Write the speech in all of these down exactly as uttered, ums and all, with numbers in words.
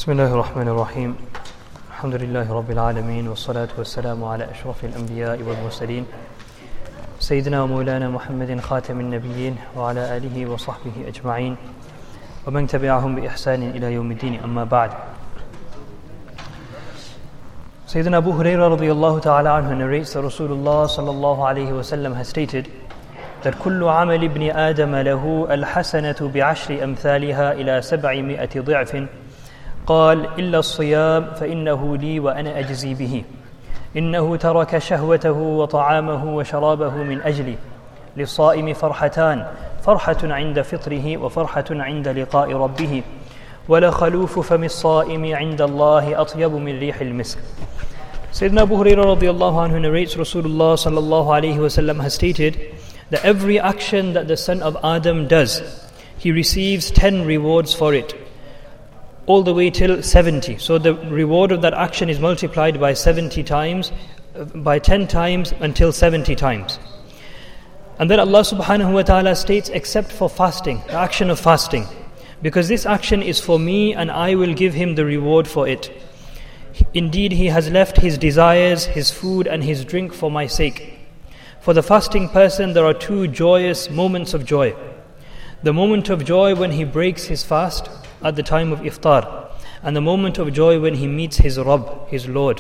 بسم الله الرحمن الرحيم الحمد لله رب العالمين والصلاة والسلام على أشرف الأنبياء والمرسلين سيدنا ومولانا محمد خاتم النبيين وعلى آله وصحبه أجمعين ومن تبعهم بإحسان إلى يوم الدين أما بعد. Sayyidina Abu Hurairah radiyallahu ta'ala anhu narrates that Rasulullah sallallahu alayhi wa sallam has stated that كل عمل ابن آدم له الحسنة بعشر أمثالها إلى سبعمائة ضعف قال إلا الصيام فإنه لي وأنا أجزي به إنه ترك شهوته وطعامه وشرابه من أجلي للصائم فرحتان فرحة عند فطره وفرحة عند لقاء ربه ولخلوف فم الصائم عند الله أطيب من ريح المسك. Sayyidina Abu Hurairah radiyallahu anhu narrates Rasulullah sallallahu alayhi wa sallam has stated that every action that the son of Adam does, he receives ten rewards for it, all the way till seventy. So the reward of that action is multiplied by seventy times, by ten times until seventy times. And then Allah subhanahu wa ta'ala states, except for fasting, the action of fasting, because this action is for me and I will give him the reward for it. Indeed, he has left his desires, his food and his drink for my sake. For the fasting person, there are two joyous moments of joy. The moment of joy when he breaks his fast at the time of iftar, and the moment of joy when he meets his Rabb, his Lord.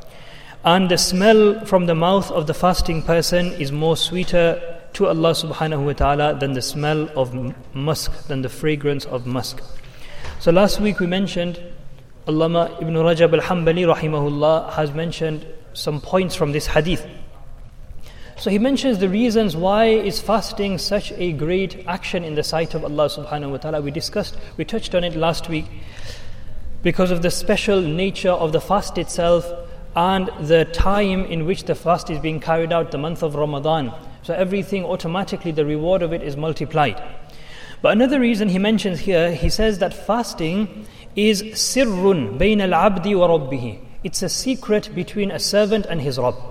And the smell from the mouth of the fasting person is more sweeter to Allah subhanahu wa ta'ala than the smell of musk, than the fragrance of musk. So last week we mentioned, Allama Ibn Rajab al-Hanbali rahimahullah has mentioned some points from this hadith. So he mentions the reasons why is fasting such a great action in the sight of Allah subhanahu wa ta'ala. We discussed, we touched on it last week, because of the special nature of the fast itself and the time in which the fast is being carried out, the month of Ramadan. So everything automatically, the reward of it is multiplied. But another reason he mentions here, he says that fasting is sirrun bayna al-abdi wa rabbihi. It's a secret between a servant and his Rabb.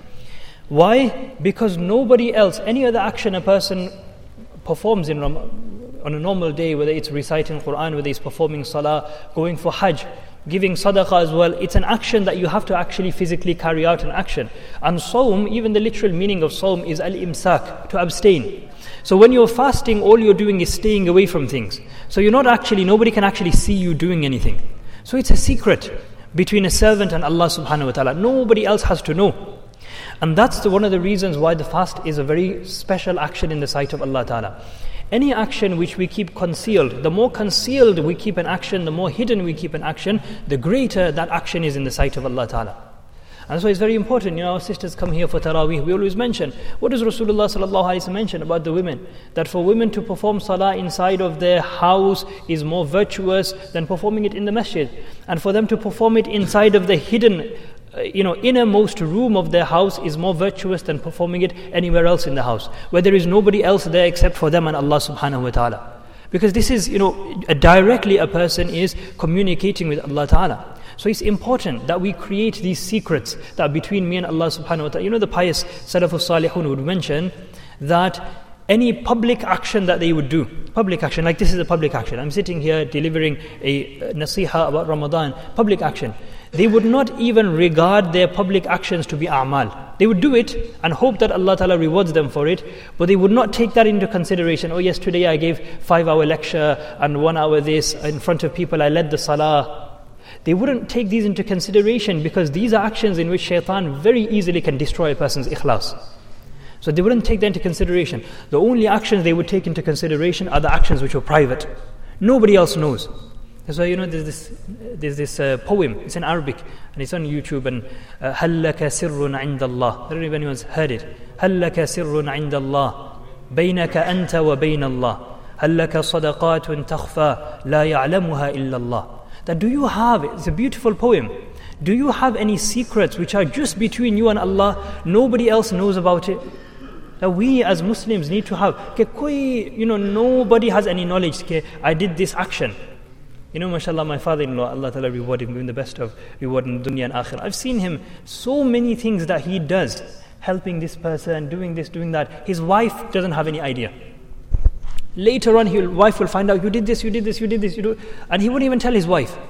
Why? Because nobody else, any other action a person performs in Ram- on a normal day, whether it's reciting Quran, whether it's performing salah, going for hajj, giving sadaqah as well, it's an action that you have to actually physically carry out an action. And sawm, even the literal meaning of sawm is al-imsak, to abstain. So when you're fasting, all you're doing is staying away from things. So you're not actually, nobody can actually see you doing anything. So it's a secret between a servant and Allah subhanahu wa ta'ala. Nobody else has to know. And that's the, one of the reasons why the fast is a very special action in the sight of Allah ta'ala. Any action which we keep concealed, the more concealed we keep an action, the more hidden we keep an action, the greater that action is in the sight of Allah ta'ala. And so it's very important, you know, our sisters come here for Taraweeh, we always mention, what does Rasulullah sallallahu alaihi wasallam mention about the women? That for women to perform salah inside of their house is more virtuous than performing it in the masjid. And for them to perform it inside of the hidden, uh, you know, innermost room of their house is more virtuous than performing it anywhere else in the house, where there is nobody else there except for them and Allah subhanahu wa ta'ala. Because this is, you know, directly a person is communicating with Allah ta'ala. So it's important that we create these secrets that between me and Allah subhanahu wa ta'ala. You know, the pious Salafus Salihun would mention that any public action that they would do, public action, like this is a public action. I'm sitting here delivering a nasiha about Ramadan, public action. They would not even regard their public actions to be a'mal. They would do it and hope that Allah Ta'ala rewards them for it, but they would not take that into consideration. Oh yes, today I gave five hour lecture and one hour this in front of people, I led the salah. They wouldn't take these into consideration because these are actions in which shaitan very easily can destroy a person's ikhlas. So they wouldn't take that into consideration. The only actions they would take into consideration are the actions which were private. Nobody else knows. That's why, you know, there's this there's this uh, poem, it's in Arabic, and it's on YouTube, and هَلْ لَكَ سِرٌّ عِنْدَ اللَّهِ. I don't know if anyone's heard it. هَلْ لَكَ سِرٌّ عِنْدَ اللَّهِ بَيْنَكَ أَنْتَ وَبَيْنَ اللَّهِ هَلْ لَكَ صَدَقَاتٌ تَخْفَى لَا يَعْلَمُهَا إِلَّا اللَّهِ. That do you have, it's a beautiful poem, do you have any secrets which are just between you and Allah, nobody else knows about it? That we as Muslims need to have, you know, nobody has any knowledge, I did this action. You know, mashallah, my father-in-law, Allah Ta'ala reward him, give him the best of reward in dunya and akhirah. I've seen him, so many things that he does, helping this person, doing this, doing that. His wife doesn't have any idea. Later on, his wife will find out, you did this, you did this, you did this, you do, and he wouldn't even tell his wife.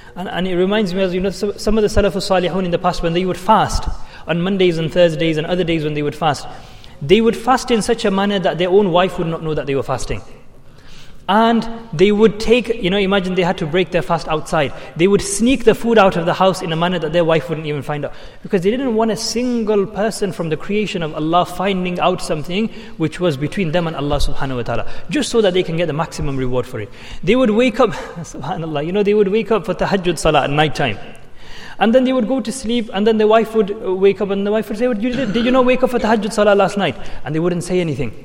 And, and it reminds me of, you know, some of the Salafus Salihun in the past, when they would fast on Mondays and Thursdays and other days when they would fast, they would fast in such a manner that their own wife would not know that they were fasting. And they would take, you know, imagine they had to break their fast outside. They would sneak the food out of the house in a manner that their wife wouldn't even find out. Because they didn't want a single person from the creation of Allah finding out something which was between them and Allah subhanahu wa ta'ala. Just so that they can get the maximum reward for it. They would wake up, subhanAllah, you know, they would wake up for tahajjud salah at night time. And then they would go to sleep, and then the wife would wake up, and the wife would say, did you not wake up for tahajjud salah last night? And they wouldn't say anything.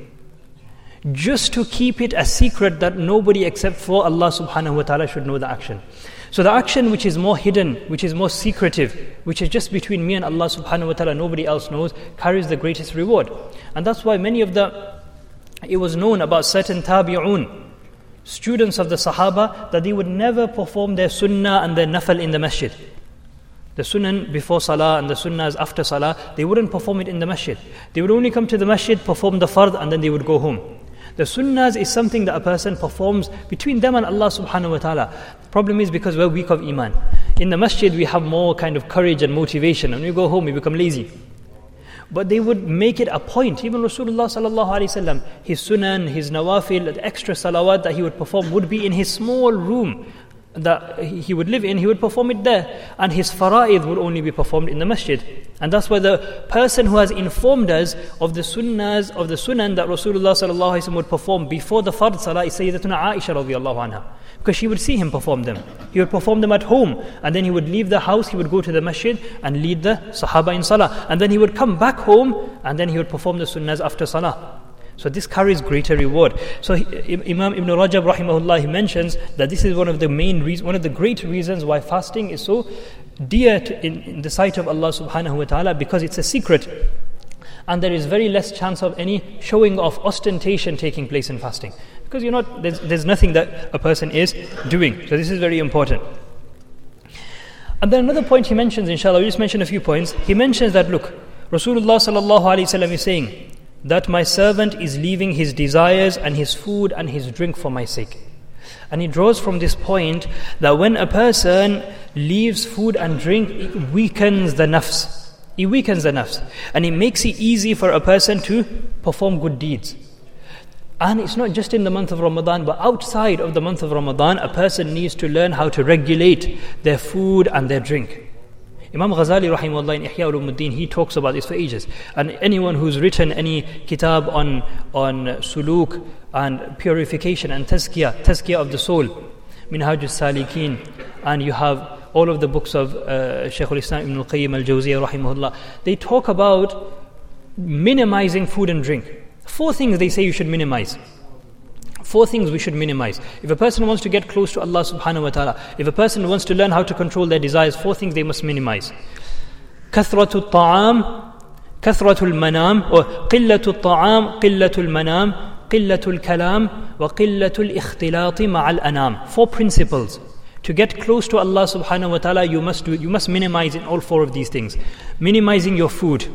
Just to keep it a secret that nobody except for Allah subhanahu wa ta'ala should know the action. So the action which is more hidden, which is more secretive, which is just between me and Allah subhanahu wa ta'ala, nobody else knows, carries the greatest reward. And that's why many of the, it was known about certain tabi'un, students of the Sahaba, that they would never perform their sunnah and their nafal in the masjid. The sunnah before salah and the sunnahs after salah, they wouldn't perform it in the masjid. They would only come to the masjid, perform the fard, and then they would go home. The sunnahs is something that a person performs between them and Allah subhanahu wa ta'ala. The problem is because we're weak of iman. In the masjid we have more kind of courage and motivation, and when we go home we become lazy. But they would make it a point. Even Rasulullah sallallahu alaihi wasallam, his sunan, his nawafil, the extra salawat that he would perform would be in his small room that he would live in. He would perform it there, and his fara'id would only be performed in the masjid. And that's why the person who has informed us of the sunnahs, of the sunan that Rasulullah sallallahu alaihi wasallam would perform before the fard salah is Sayyidatuna Aisha radiyallahu anha, because she would see him perform them. He would perform them at home, and then he would leave the house, he would go to the masjid and lead the sahaba in salah, and then he would come back home, and then he would perform the sunnahs after salah. So this carries greater reward. So he, Imam Ibn Rajab rahimahullah, he mentions that this is one of the main reasons, one of the great reasons why fasting is so dear to, in, in the sight of Allah subhanahu wa ta'ala, because it's a secret. And there is very less chance of any showing of ostentation taking place in fasting. Because you're not, there's, there's nothing that a person is doing. So this is very important. And then another point he mentions, inshallah, we just mention a few points. He mentions that, look, Rasulullah sallallahu alayhi wa sallam is saying that my servant is leaving his desires and his food and his drink for my sake. And he draws from this point that when a person leaves food and drink, it weakens the nafs. It weakens the nafs. And it makes it easy for a person to perform good deeds. And it's not just in the month of Ramadan, but outside of the month of Ramadan, a person needs to learn how to regulate their food and their drink. Imam Ghazali rahimahullah in Ihya Ulumuddin, he talks about this for ages. And anyone who's written any kitab on, on suluk and purification and tazkiyah, tazkiyah of the soul, Minhaj al-Salikin, and you have all of the books of uh, Shaykh al-Islam Ibn al-Qayyim al-Jawziyah rahimahullah, they talk about minimizing food and drink. Four things they say you should minimize. Four things we should minimize. If a person wants to get close to Allah subhanahu wa ta'ala, if a person wants to learn how to control their desires, four things they must minimize. Kathratul ta'am, kathratul manam, or qillatul ta'am, qillatul manam, qillatul kalam, wa qillatul ikhtilati ma'al anam. Four principles. To get close to Allah subhanahu wa ta'ala, you must do, you must minimize in all four of these things. Minimizing your food.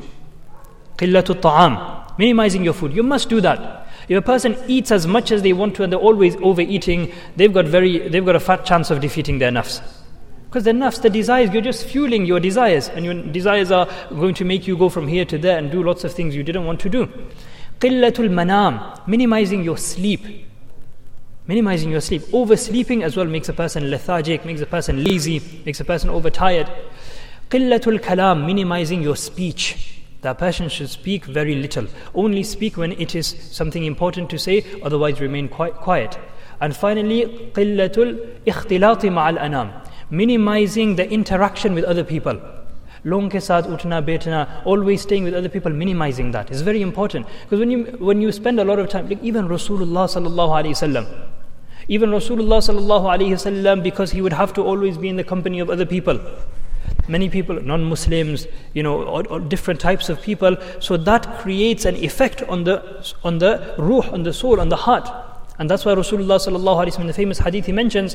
Qillatul ta'am. Minimizing your food. You must do that. If a person eats as much as they want to and they're always overeating, they've got very, they've got a fat chance of defeating their nafs. Because the nafs, the desires, you're just fueling your desires, and your desires are going to make you go from here to there and do lots of things you didn't want to do. Qillatul manam, minimizing your sleep. Minimizing your sleep. Oversleeping as well makes a person lethargic, makes a person lazy, makes a person overtired. Qillatul kalam, minimizing your speech. That person should speak very little. Only speak when it is something important to say, otherwise remain quiet. And finally, qillatul ikhtilati ma'al anam, minimizing the interaction with other people. Long ke saath utna betna, always staying with other people, minimizing that is very important. Because when you when you spend a lot of time, like even Rasulullah sallallahu alaihi wasallam, even Rasulullah sallallahu alaihi wasallam, because he would have to always be in the company of other people. Many people, non-Muslims, you know, or, or different types of people. So that creates an effect on the on the ruh, on the soul, on the heart. And that's why Rasulullah sallallahu alaihi wasallam in the famous hadith he mentions,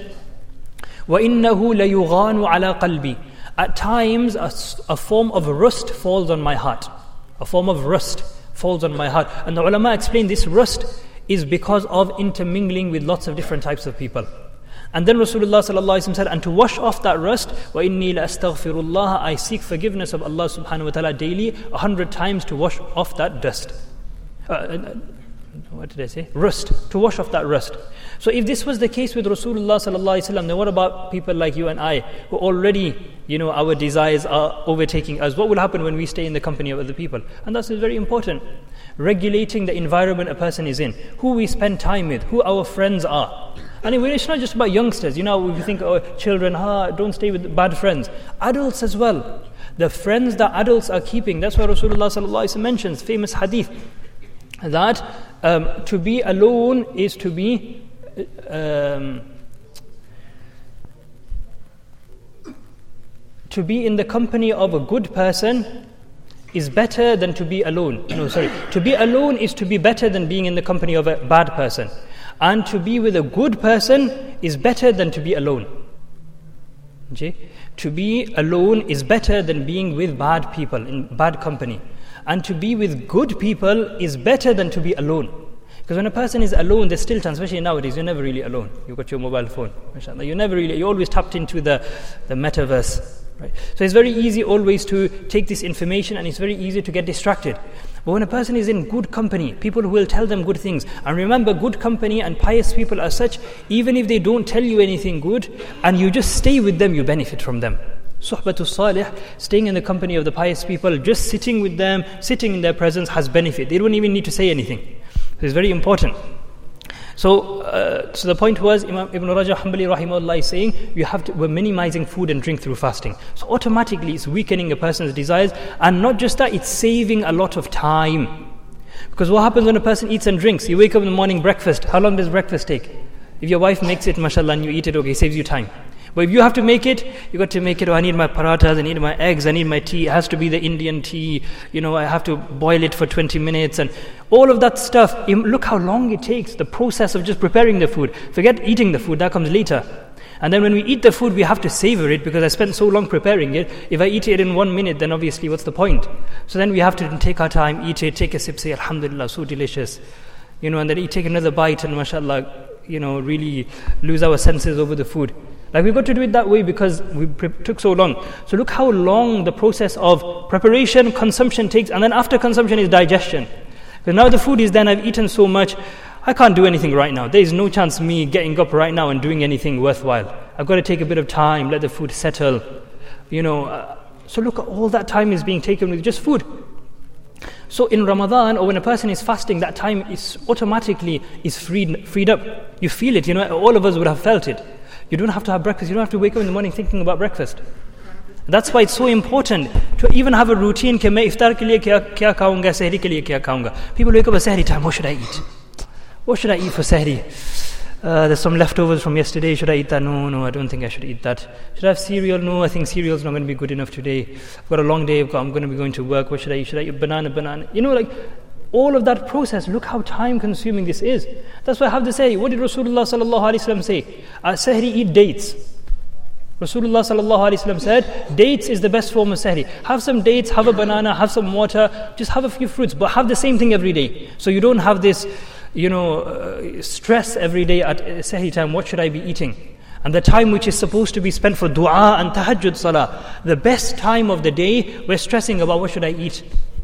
وَإِنَّهُ لَيُغَانُ عَلَى قَلْبِي. At times a, a form of rust falls on my heart. A form of rust falls on my heart. And the ulama explain this rust is because of intermingling with lots of different types of people. And then Rasulullah sallallahu alaihi wasallam said, and to wash off that rust, وَإِنِّي لَأَسْتَغْفِرُ اللَّهَ, I seek forgiveness of Allah subhanahu wa ta'ala daily a hundred times to wash off that dust. Uh, what did I say? Rust. To wash off that rust. So if this was the case with Rasulullah sallallahu alaihi wasallam, then what about people like you and I, who already, you know, our desires are overtaking us? What will happen when we stay in the company of other people? And that's very important. Regulating the environment a person is in, who we spend time with, who our friends are. And it's not just about youngsters. You know, we think, oh, children, ah, don't stay with bad friends. Adults as well. The friends that adults are keeping. That's why Rasulullah sallallahu alaihi wasallam mentions, famous hadith, that um, to be alone is to be um, to be in the company of a good person is better than to be alone. No, sorry. To be alone is to be better than being in the company of a bad person. And to be with a good person is better than to be alone. Okay? To be alone is better than being with bad people, in bad company. And to be with good people is better than to be alone. Because when a person is alone, there's still time, especially nowadays, you're never really alone. You've got your mobile phone. MashaAllah. You're never really, you're always tapped into the, the metaverse. Right? So it's very easy always to take this information, and it's very easy to get distracted. But when a person is in good company, people who will tell them good things, and remember, good company and pious people are such, even if they don't tell you anything good, and you just stay with them, you benefit from them. Suhbatul Salih, staying in the company of the pious people, just sitting with them, sitting in their presence has benefit. They don't even need to say anything. So it's very important. So, uh, so the point was, Imam Ibn Rajab Hanbali rahimahullah is saying, you have to, we're minimizing food and drink through fasting. So automatically it's weakening a person's desires, and not just that, it's saving a lot of time. Because what happens when a person eats and drinks? You wake up in the morning, breakfast. How long does breakfast take? If your wife makes it, mashallah, and you eat it, okay, it saves you time. But if you have to make it, you got to make it, oh, I need my parathas, I need my eggs, I need my tea, it has to be the Indian tea, you know, I have to boil it for twenty minutes, and all of that stuff. Look how long it takes, the process of just preparing the food. Forget eating the food, that comes later. And then when we eat the food, we have to savor it, because I spent so long preparing it. If I eat it in one minute, then obviously what's the point? So then we have to take our time, eat it, take a sip, say, Alhamdulillah, so delicious. You know, and then you take another bite, and mashallah, you know, really lose our senses over the food. Like, we've got to do it that way because we pre- took so long. So look how long the process of preparation, consumption takes, and then after consumption is digestion. Because now the food is done, I've eaten so much, I can't do anything right now. There is no chance of me getting up right now and doing anything worthwhile. I've got to take a bit of time, let the food settle. You know, uh, so look, all that time is being taken with just food. So in Ramadan, or when a person is fasting, that time is automatically is freed freed up. You feel it, you know, all of us would have felt it. You don't have to have breakfast. You don't have to wake up in the morning thinking about breakfast. That's why it's so important to even have a routine. Ke main iftar ke liye kya kya khaunga, sehri ke liye kya khaunga. People wake up at sehri time. What should I eat? What should I eat for sehri? Uh, there's some leftovers from yesterday. Should I eat that? No, no, I don't think I should eat that. Should I have cereal? No, I think cereal's not going to be good enough today. I've got a long day. I've got, I'm going to be going to work. What should I eat? Should I eat banana? Banana? You know, like, all of that process, look how time consuming this is. That's why I have to say, what did Rasulullah sallallahu alaihi wasallam say? At sehri, eat dates. Rasulullah sallallahu alaihi wasallam said, dates is the best form of sehri. Have some dates, have a banana, have some water, just have a few fruits, but have the same thing every day. So you don't have this, you know, uh, stress every day at sehri time, what should I be eating? And the time which is supposed to be spent for dua and tahajjud salah, the best time of the day, we're stressing about what should I eat.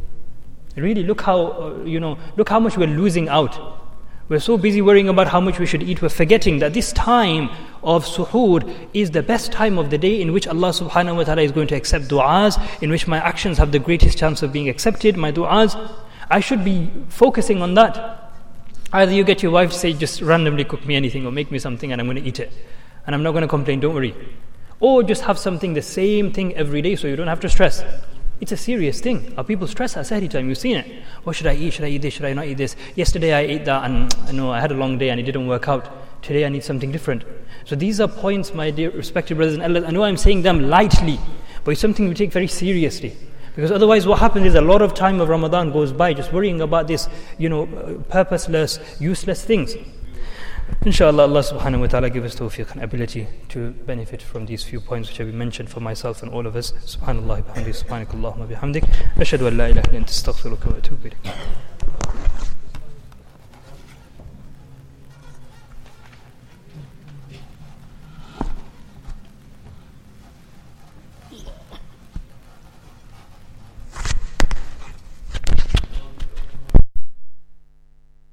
Really, look how, uh, you know, look how much we're losing out. We're so busy worrying about how much we should eat, we're forgetting that this time of suhoor is the best time of the day in which Allah subhanahu wa ta'ala is going to accept du'as, in which my actions have the greatest chance of being accepted, my du'as. I should be focusing on that. Either you get your wife to say, just randomly cook me anything or make me something and I'm going to eat it. And I'm not going to complain, don't worry. Or just have something, the same thing every day so you don't have to stress. It's a serious thing. Our people stress at sehri time. You've seen it. What should I eat? Should I eat this? Should I not eat this? Yesterday I ate that and I know I had a long day and it didn't work out. Today I need something different. So these are points, my dear respected brothers and elders. I know I'm saying them lightly, but it's something we take very seriously. Because otherwise what happens is a lot of time of Ramadan goes by just worrying about this, you know, purposeless, useless things. Inshallah, Allah subhanahu wa ta'ala give us tawfiq and ability to benefit from these few points which have been mentioned for myself and all of us. Subhanallah, bihamdi, subhanakallahumma bihamdik. Ashhadu an la ilaha illa anta astaghfiruka wa atubu ilayk.